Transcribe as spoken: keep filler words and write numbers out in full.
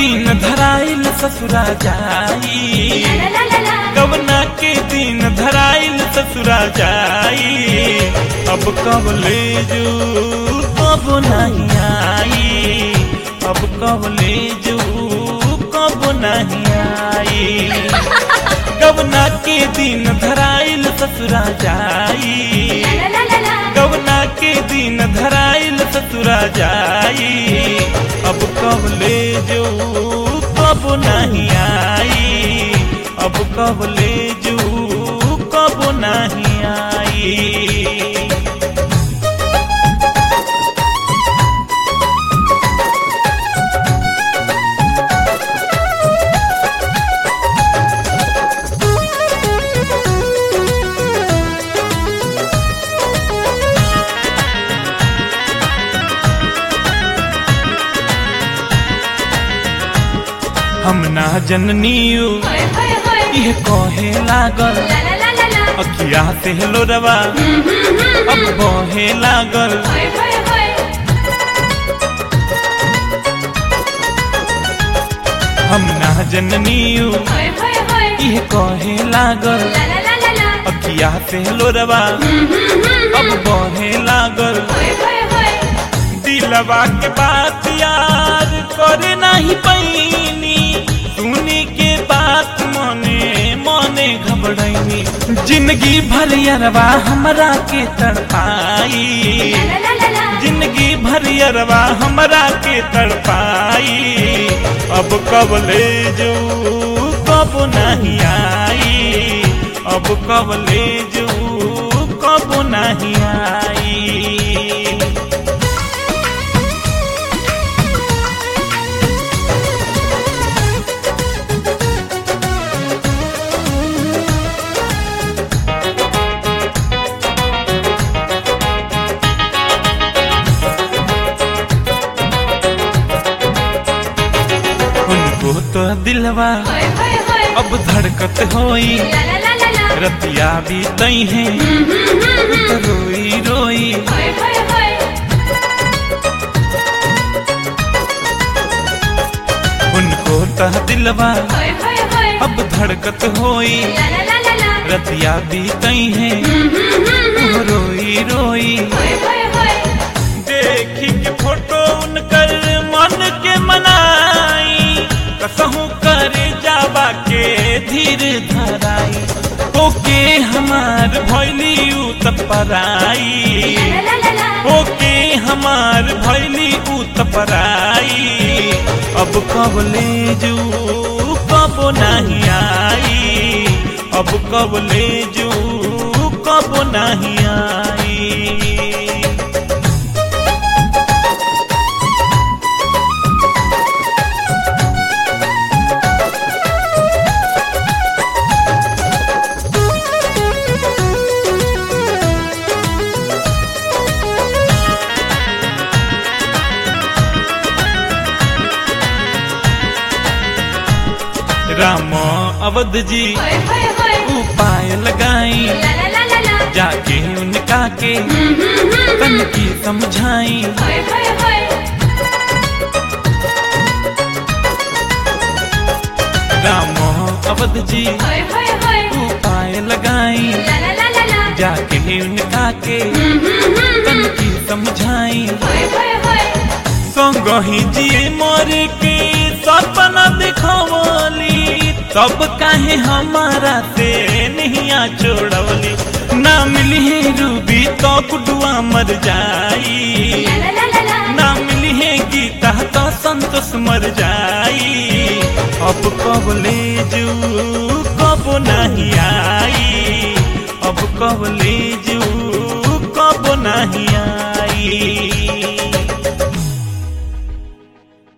दिन धराइल ससुरा जाई, गवना के दिन धराइल ससुरा जाई। अब कब ले जू कब नहीं आई, अब कब ले जू कब नहीं आई। गवना के दिन धराइल ससुरा जाई, गवना के दिन धराइल ससुरा जाई। अब कब ले जो कब नहीं आई, अब कब ले जो कब नहीं आई। हम ना जननियो ये कहे लागल, अखिया से लोरवा अब बहे लागल। हम ना जननियो ये कहे लागल, अखिया से लोरवा अब बहे लागल। दिलवा के बात यार करे नहीं पैनी, सुनी के बात मने मने घबराइनी। जिंदगी भर यारवा हमरा के तड़पाई, जिंदगी भर यारवा हमरा के तड़पाई। अब कब ले जो कब नहीं आई, अब कब ले जो कब नहीं आई। तो दिलवा अब धड़कत होई, रतिया भी तई है तो रोई रोई। उनको तो दिलवा अब धड़कत होई, रतिया भी तई है तो रोई रोई। देखी के फोटो उनकर मन के मनाई, कसहू करे जावा के धीर धराई। ओके हमार भैली उतपराई, ओके हमार भैली उतपराई। अब कब ले जू कब नहीं आई, अब कब ले जू कब नहीं आई। राम अवध जी उपाय लगाई, जाके उनका के तन की समझाई। राम अवध जी उपाय लगाई, जाके उनका के तन की समझाई। संग ही जिए मोरे के सपना दिखवली, तब काहे हमारा से नहिया छोड़वली। ना मिली है रूबी तो कुडुआ मर जाई, ना मिली है गीता तो संतोष मर जाई। अब कब ले जू कब नहीं आई, अब कब ले जू कब नहीं आई।